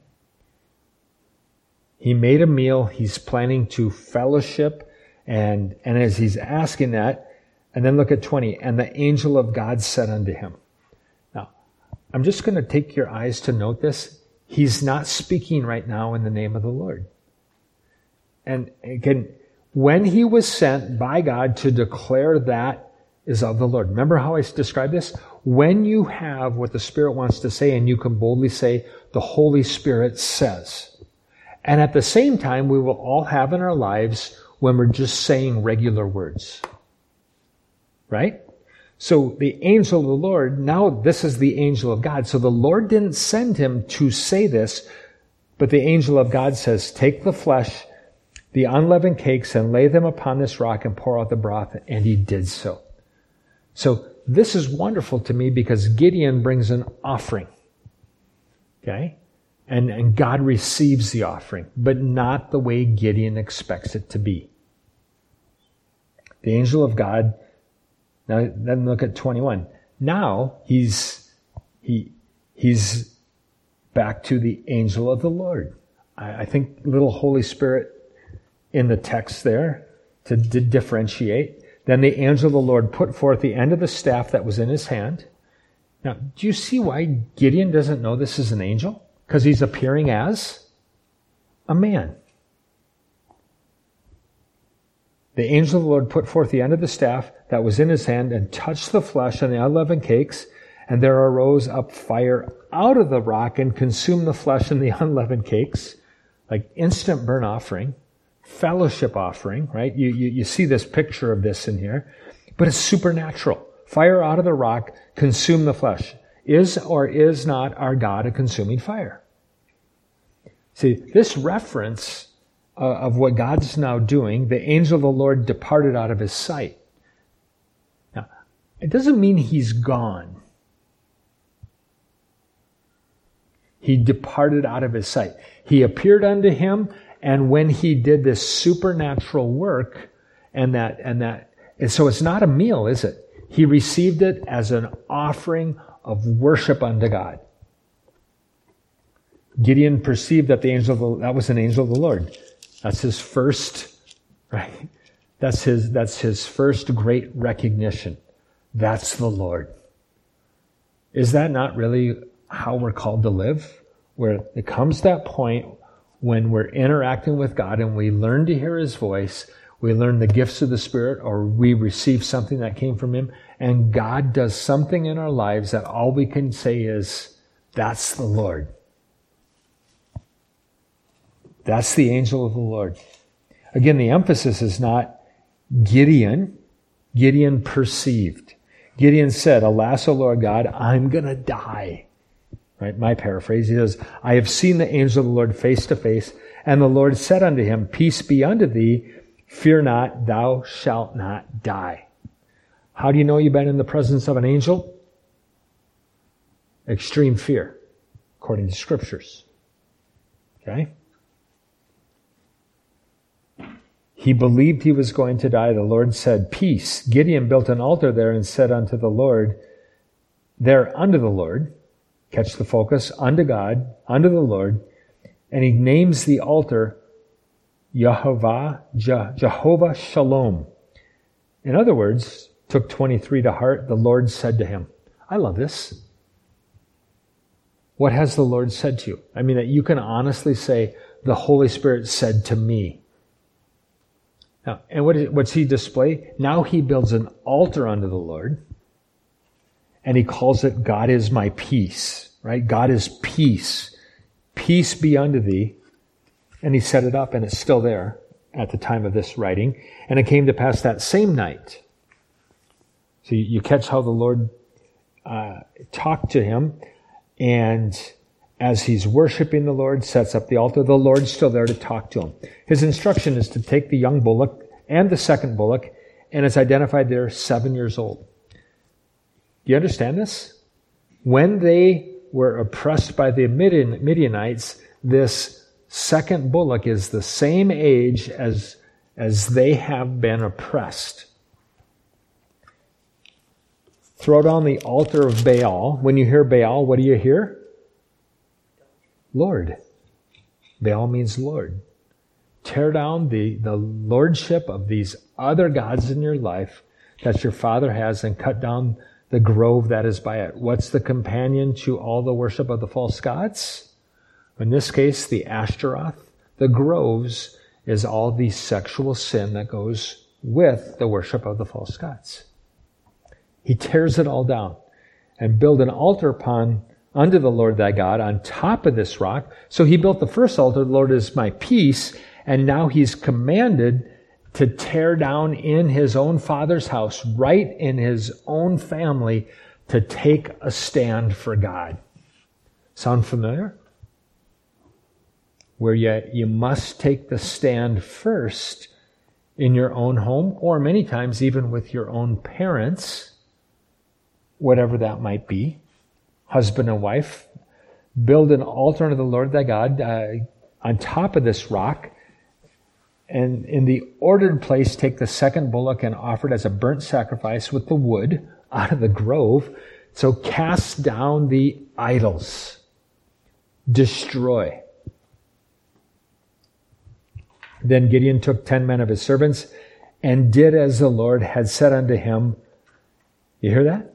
He made a meal. He's planning to fellowship. And, and as he's asking that, and then look at twenty, and the angel of God said unto him. Now, I'm just going to take your eyes to note this. He's not speaking right now in the name of the Lord. And again, when he was sent by God to declare that is of the Lord. Remember how I described this? When you have what the Spirit wants to say, and you can boldly say, the Holy Spirit says. And at the same time, we will all have in our lives when we're just saying regular words. Right? So the angel of the Lord, now this is the angel of God. So the Lord didn't send him to say this, but the angel of God says, take the flesh, the unleavened cakes, and lay them upon this rock and pour out the broth. And he did so. So this is wonderful to me because Gideon brings an offering. Okay? And, and God receives the offering, but not the way Gideon expects it to be. The angel of God, now then look at twenty-one. Now he's he he's back to the angel of the Lord. I, I think little Holy Spirit in the text there to, to differentiate. Then the angel of the Lord put forth the end of the staff that was in his hand. Now, do you see why Gideon doesn't know this is an angel? Because he's appearing as a man. The angel of the Lord put forth the end of the staff that was in his hand and touched the flesh and the unleavened cakes, and there arose up fire out of the rock and consumed the flesh and the unleavened cakes, like instant burnt offering, fellowship offering, right? You, you, you see this picture of this in here, but it's supernatural. Fire out of the rock consumed the flesh. Is or is not our God a consuming fire? See, this reference uh, of what God's now doing, the angel of the Lord departed out of his sight. Now, it doesn't mean he's gone. He departed out of his sight. He appeared unto him, and when he did this supernatural work, and that, and that, and so it's not a meal, is it? He received it as an offering of worship unto God. Gideon perceived that the angel of the, that was an angel of the Lord. That's his first, right? That's his, that's his first great recognition. That's the Lord. Is that not really how we're called to live? where it comes to that point when we're interacting with God and we learn to hear His voice, we learn the gifts of the Spirit, or we receive something that came from Him, and God does something in our lives that all we can say is, that's the Lord. That's the angel of the Lord. Again, the emphasis is not Gideon. Gideon perceived. Gideon said, alas, O Lord God, I'm going to die. Right? My paraphrase, he says, I have seen the angel of the Lord face to face, and the Lord said unto him, peace be unto thee, fear not, thou shalt not die. How do you know you've been in the presence of an angel? Extreme fear, according to scriptures. Okay? He believed he was going to die. The Lord said, peace. Gideon built an altar there and said unto the Lord, there unto the Lord, catch the focus, unto God, unto the Lord, and he names the altar Yehovah, Je- Jehovah Shalom. In other words, took twenty-three to heart, the Lord said to him, I love this. What has the Lord said to you? I mean, that you can honestly say, the Holy Spirit said to me. Now, and what is, what's he display? Now he builds an altar unto the Lord, and he calls it, God is my peace, right? God is peace. Peace be unto thee. And he set it up, and it's still there at the time of this writing. And it came to pass that same night. So you, you catch how the Lord uh, talked to him, and as he's worshiping the Lord, sets up the altar, the Lord's still there to talk to him. His instruction is to take the young bullock and the second bullock, and it's identified there seven years old. Do you understand this? When they were oppressed by the Midian, Midianites, this second bullock is the same age as, as they have been oppressed. Throw down the altar of Baal. When you hear Baal, what do you hear? Lord. Baal means Lord. Tear down the, the lordship of these other gods in your life that your father has, and cut down the grove that is by it. What's the companion to all the worship of the false gods? In this case, the Ashtaroth, the groves, is all the sexual sin that goes with the worship of the false gods. He tears it all down and build an altar upon unto the Lord thy God on top of this rock. So he built the first altar, the Lord is my peace, and now he's commanded to tear down in his own father's house, right in his own family, to take a stand for God. Sound familiar? Where you, you must take the stand first in your own home, or many times even with your own parents, whatever that might be, husband and wife. Build an altar unto the Lord thy God uh, on top of this rock, and in the ordered place take the second bullock and offer it as a burnt sacrifice with the wood out of the grove. So cast down the idols. Destroy. Then Gideon took ten men of his servants and did as the Lord had said unto him. You hear that?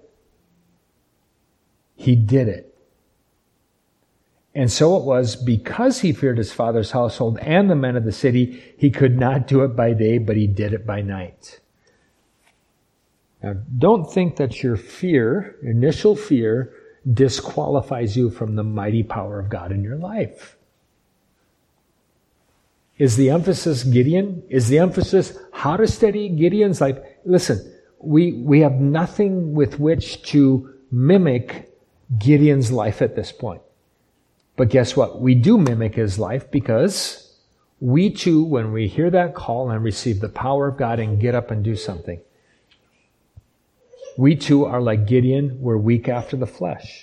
He did it. And so it was, because he feared his father's household and the men of the city, he could not do it by day, but he did it by night. Now, don't think that your fear, initial fear, disqualifies you from the mighty power of God in your life. Is the emphasis Gideon? Is the emphasis how to study Gideon's life? Listen, we, we have nothing with which to mimic Gideon's life at this point. But guess what? We do mimic his life, because we too, when we hear that call and receive the power of God and get up and do something, we too are like Gideon, we're weak after the flesh.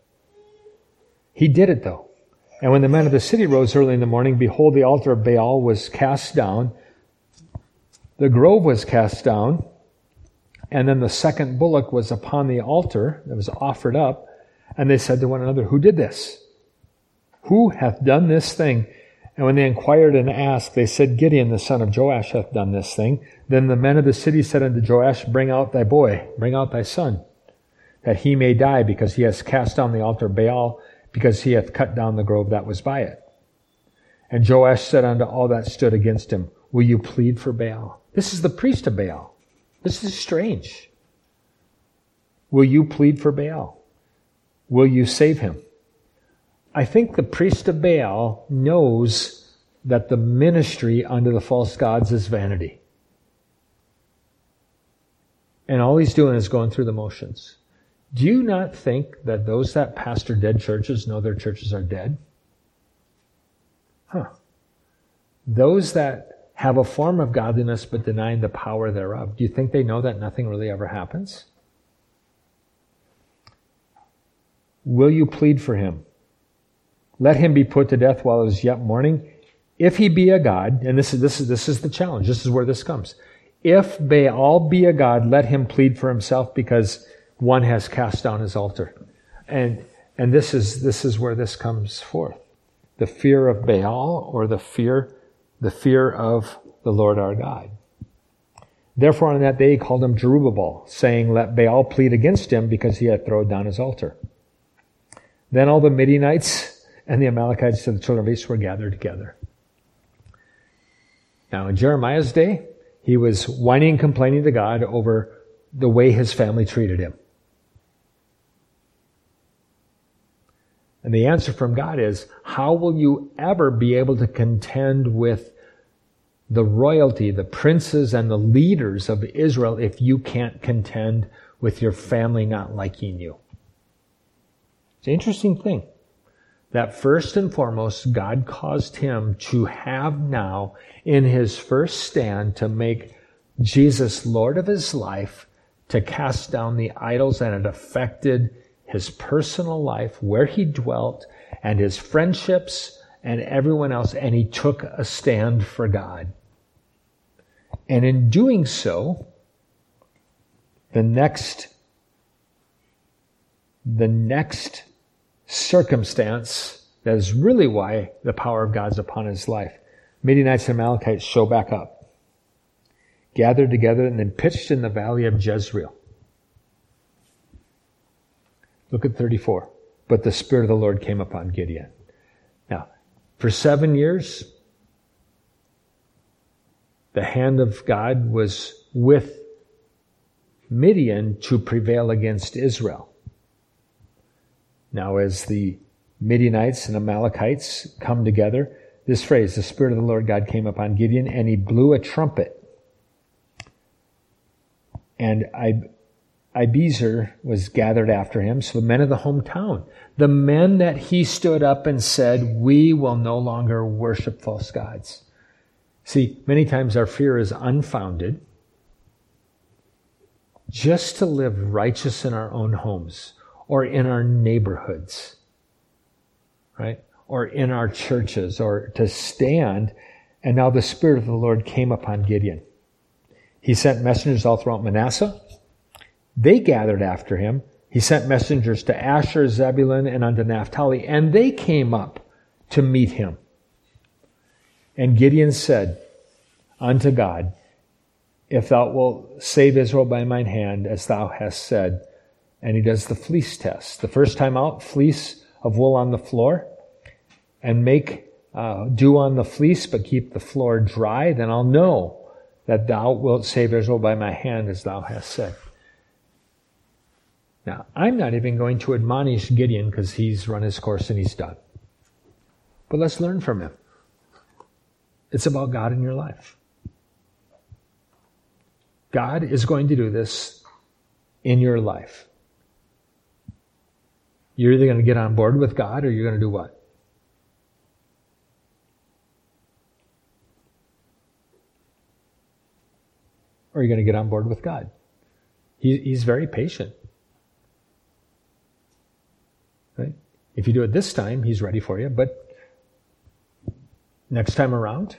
He did it though. And when the men of the city rose early in the morning, behold, the altar of Baal was cast down, the grove was cast down, and then the second bullock was upon the altar that was offered up, and they said to one another, who did this? Who hath done this thing? And when they inquired and asked, they said, Gideon, the son of Joash, hath done this thing. Then the men of the city said unto Joash, bring out thy boy, bring out thy son, that he may die, because he has cast down the altar of Baal. because he hath cut down the grove that was by it. And Joash said unto all that stood against him, will you plead for Baal? This is the priest of Baal. This is strange. Will you plead for Baal? Will you save him? I think the priest of Baal knows that the ministry unto the false gods is vanity. And all he's doing is going through the motions. Do you not think that those that pastor dead churches know their churches are dead? Huh. Those that have a form of godliness but denying the power thereof, do you think they know that nothing really ever happens? Will you plead for him? Let him be put to death while it is yet morning. If he be a god, and this is, this is, this is the challenge, this is where this comes. If Baal be a god, let him plead for himself, because one has cast down his altar. And and this is this is where this comes forth. The fear of Baal, or the fear, the fear of the Lord our God. Therefore on that day he called him Jerubbaal, saying, let Baal plead against him, because he hath thrown down his altar. Then all the Midianites and the Amalekites to the children of Israel were gathered together. Now in Jeremiah's day, he was whining and complaining to God over the way his family treated him. And the answer from God is, how will you ever be able to contend with the royalty, the princes and the leaders of Israel, if you can't contend with your family not liking you? It's an interesting thing that first and foremost, God caused him to have now in his first stand to make Jesus Lord of his life, to cast down the idols, and it affected his personal life, where he dwelt, and his friendships, and everyone else, and he took a stand for God. And in doing so, the next, the next circumstance that is really why the power of God's upon his life, Midianites and Amalekites show back up, gathered together, and then pitched in the valley of Jezreel. Look at thirty-four. But the Spirit of the Lord came upon Gideon. Now, for seven years, the hand of God was with Midian to prevail against Israel. Now, as the Midianites and Amalekites come together, this phrase, the Spirit of the Lord God came upon Gideon, and he blew a trumpet. And I... Abiezer was gathered after him, so the men of the hometown, the men that he stood up and said, we will no longer worship false gods. See, many times our fear is unfounded. Just to live righteous in our own homes, or in our neighborhoods, right? Or in our churches, or to stand. And now the Spirit of the Lord came upon Gideon. He sent messengers all throughout Manasseh. They gathered after him. He sent messengers to Asher, Zebulun, and unto Naphtali, and they came up to meet him. And Gideon said unto God, if thou wilt save Israel by mine hand, as thou hast said. And he does the fleece test. The first time out, fleece of wool on the floor, and make uh, dew on the fleece, but keep the floor dry. Then I'll know that thou wilt save Israel by my hand, as thou hast said. Now, I'm not even going to admonish Gideon, because he's run his course and he's done. But let's learn from him. It's about God in your life. God is going to do this in your life. You're either going to get on board with God, or you're going to do what? Or you're going to get on board with God. He, he's very patient. Right? If you do it this time, he's ready for you, but next time around.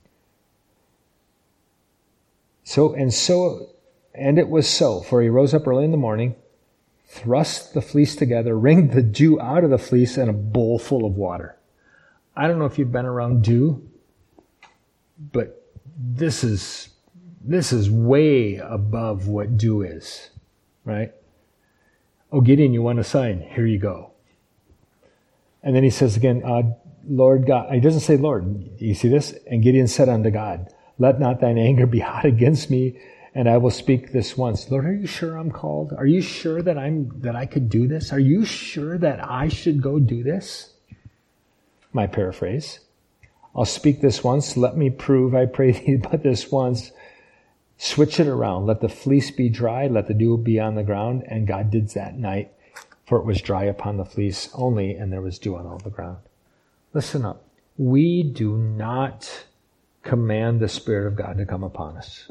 So, and so, and it was so, for he rose up early in the morning, thrust the fleece together, wringed the dew out of the fleece in a bowl full of water. I don't know if you've been around dew, but this is, this is way above what dew is, right? Oh, Gideon, you want a sign? Here you go. And then he says again, uh, Lord God, he doesn't say Lord. You see this? And Gideon said unto God, let not thine anger be hot against me, and I will speak this once. Lord, are you sure I'm called? Are you sure that I'm that I could do this? Are you sure that I should go do this? My paraphrase. I'll speak this once. Let me prove, I pray thee, but this once. Switch it around. Let the fleece be dry. Let the dew be on the ground. And God did that night, for it was dry upon the fleece only, and there was dew on all the ground. Listen up. We do not command the Spirit of God to come upon us.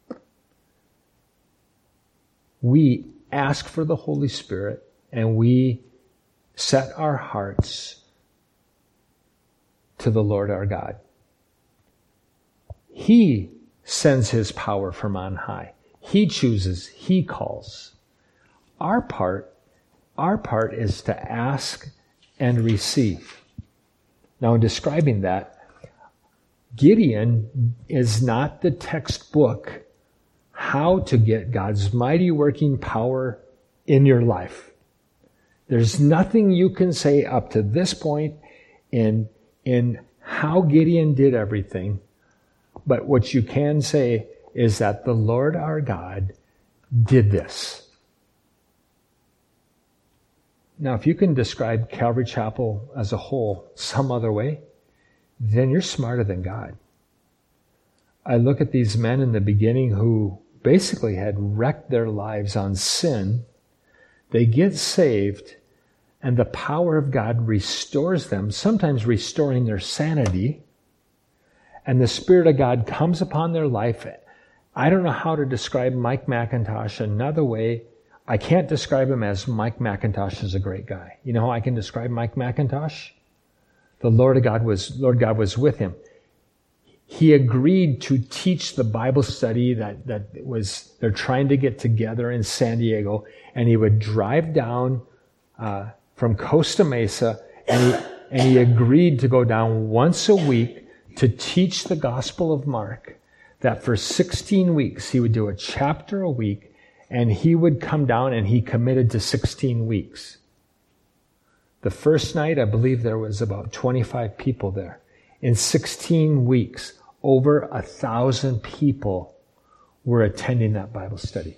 We ask for the Holy Spirit, and we set our hearts to the Lord our God. He sends his power from on high. He chooses, he calls. Our part, our part is to ask and receive. Now, in describing that, Gideon is not the textbook how to get God's mighty working power in your life. There's nothing you can say up to this point in, in how Gideon did everything, but what you can say is that the Lord our God did this. Now, if you can describe Calvary Chapel as a whole some other way, then you're smarter than God. I look at these men in the beginning who basically had wrecked their lives on sin. They get saved, and the power of God restores them, sometimes restoring their sanity. And the Spirit of God comes upon their life. I don't know how to describe Mike McIntosh another way. I can't describe him as Mike McIntosh is a great guy. You know how I can describe Mike McIntosh? The Lord of God was, Lord God was with him. He agreed to teach the Bible study that, that was, they're trying to get together in San Diego, and he would drive down uh, from Costa Mesa, and he, and he agreed to go down once a week to teach the Gospel of Mark, that for sixteen weeks he would do a chapter a week, and he would come down, and he committed to sixteen weeks. The first night, I believe there was about twenty-five people there. In sixteen weeks, over a thousand people were attending that Bible study.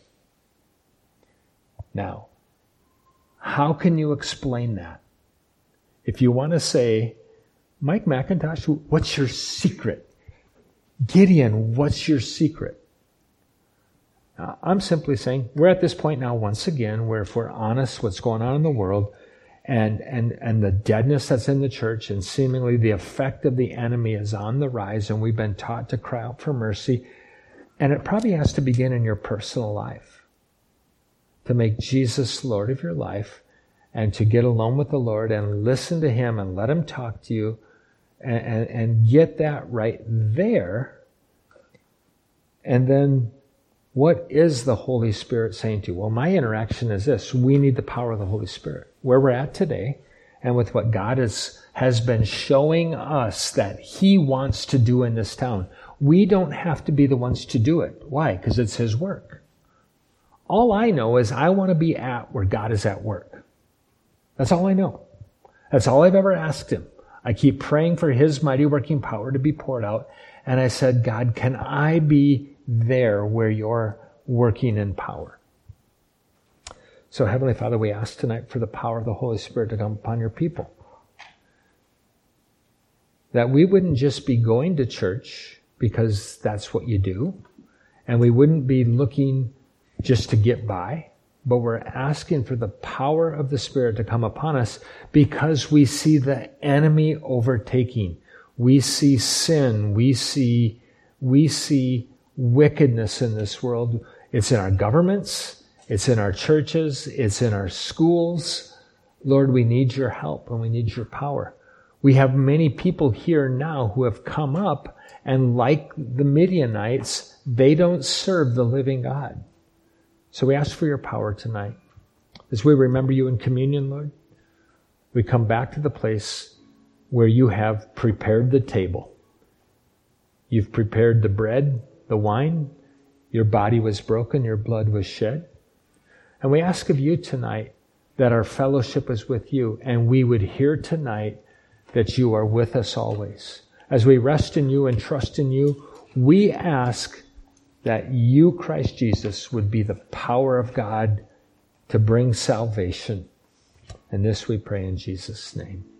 Now, how can you explain that? If you want to say, Mike McIntosh, what's your secret? Gideon, what's your secret? Now, I'm simply saying, we're at this point now once again where if we're honest what's going on in the world, And, and, and the deadness that's in the church, and seemingly the effect of the enemy is on the rise, and we've been taught to cry out for mercy. And it probably has to begin in your personal life. To make Jesus Lord of your life, and to get alone with the Lord and listen to him and let him talk to you, and, and, and get that right there. And then, what is the Holy Spirit saying to you? Well, my interaction is this. We need the power of the Holy Spirit. Where we're at today, and with what God is, has been showing us that he wants to do in this town, we don't have to be the ones to do it. Why? Because it's his work. All I know is I want to be at where God is at work. That's all I know. That's all I've ever asked him. I keep praying for his mighty working power to be poured out. And I said, God, can I be there where you're working in power? So, Heavenly Father, we ask tonight for the power of the Holy Spirit to come upon your people. That we wouldn't just be going to church because that's what you do, and we wouldn't be looking just to get by, but we're asking for the power of the Spirit to come upon us because we see the enemy overtaking. We see sin. We see, we see wickedness in this world. It's in our governments. It's in our churches. It's in our schools. Lord, we need your help and we need your power. We have many people here now who have come up, and like the Midianites, they don't serve the living God. So we ask for your power tonight. As we remember you in communion, Lord, we come back to the place where you have prepared the table. You've prepared the bread, the wine. Your body was broken, your blood was shed. And we ask of you tonight that our fellowship is with you, and we would hear tonight that you are with us always. As we rest in you and trust in you, we ask that you, Christ Jesus, would be the power of God to bring salvation. And this we pray in Jesus' name.